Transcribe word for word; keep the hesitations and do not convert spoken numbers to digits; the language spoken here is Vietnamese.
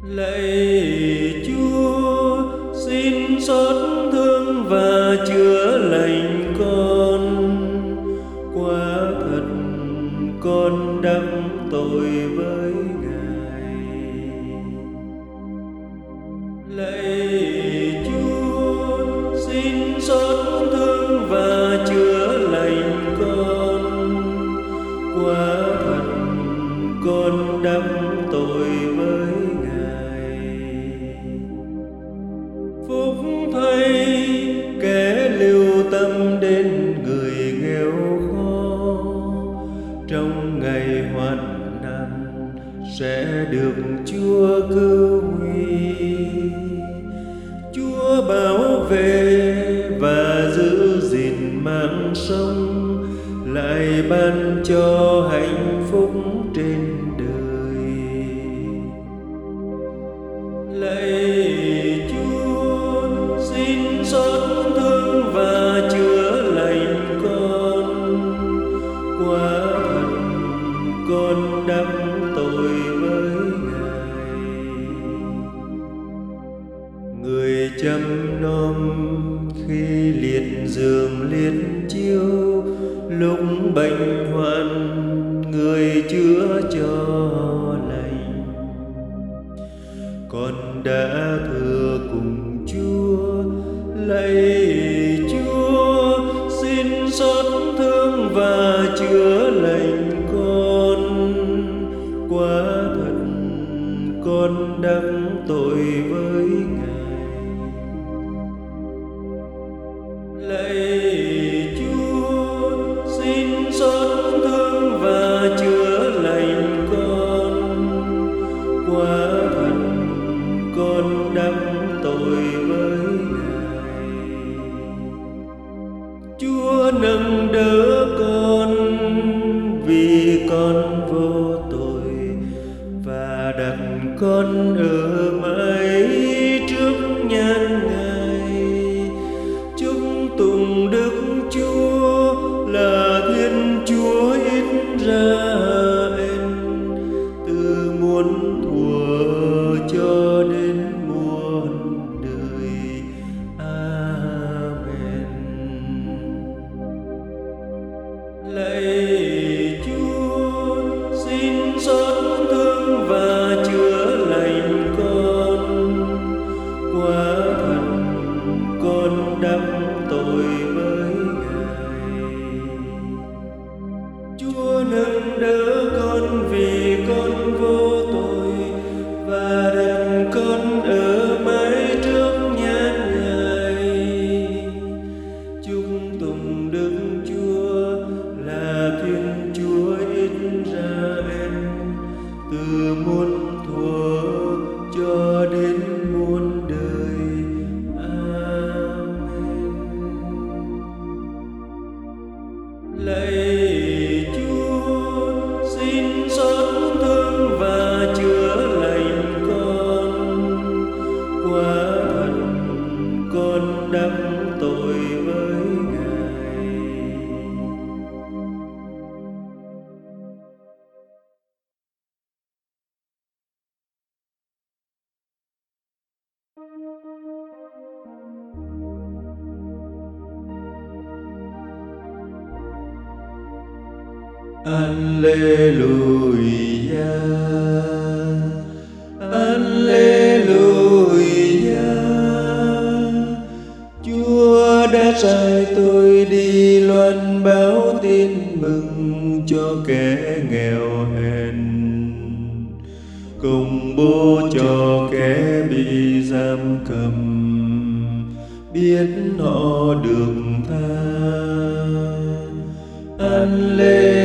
Lạy Chúa, xin xót thương và chữa lành con. Quả thật con đắc tội với Ngài. Lạy Chúa, xin xót thương và chữa lành con. Quả thật con đắc tội với Ngài. Phúc thay kẻ lưu tâm đến người nghèo khó, trong ngày hoạn nạn sẽ được Chúa cứu nguy. Chúa bảo vệ và giữ gìn mạng sống, lại ban cho hạnh phúc trên đời. Lạy Chúa, xin xót thương và chữa lành con. Quả thật con đắc tội với Ngài. Người chăm nom khi liệt giường liệt chiếu, lúc bệnh hoạn người chữa cho lành. Con đã thưa cùng Chúa, lạy Chúa, xin xót thương và chữa lành con. Quả thật con đắc tội với Ngài. Lạy Chúa, xin xót thương và chữa lành con. Quả thật con đắc tội với Ngài. Chúa nâng đỡ con vì con vô tội, và đặt con ở mãi trước nhan Ngài. Chúc tùng Đức Chúa là Thiên Chúa Israel, từ muôn thuở cho đến muôn đời. Amen. Lạy Chúa, xin xót thương và chữa lành con. Quả thật con đắc tội với Ngài. Chúa nâng đỡ con vì con vô tội, và đặt con ở mãi trước nhan Ngài. Chúc tùng Đức Chúa là Thiên Chúa Israel, từ muôn thuở cho đến muôn đời. Amen. Lạy Chúa, xin xót thương và chữa lành con. Quả thật con đắc tội với Ngài. Alleluia, Alleluia. Chúa đã sai tôi đi loan báo tin mừng cho kẻ nghèo hèn, công bố cho kẻ bị giam cầm, biết họ được tha. Alleluia.